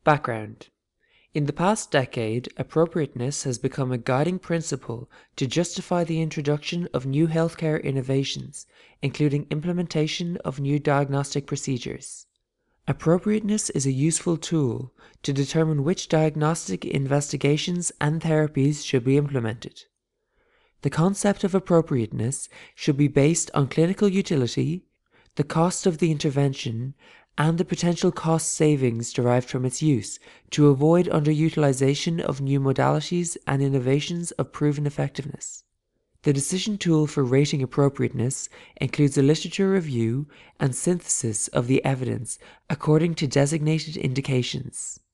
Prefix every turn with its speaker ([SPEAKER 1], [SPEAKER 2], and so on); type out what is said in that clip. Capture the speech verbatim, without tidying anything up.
[SPEAKER 1] Background. In the past decade, appropriateness has become a guiding principle to justify the introduction of new healthcare innovations, including implementation of new diagnostic procedures. Appropriateness is a useful tool to determine which diagnostic investigations and therapies should be implemented. The concept of appropriateness should be based on clinical utility, the cost of the intervention, and the potential cost savings derived from its use to avoid underutilization of new modalities and innovations of proven effectiveness. The decision tool for rating appropriateness includes a literature review and synthesis of the evidence according to designated indications.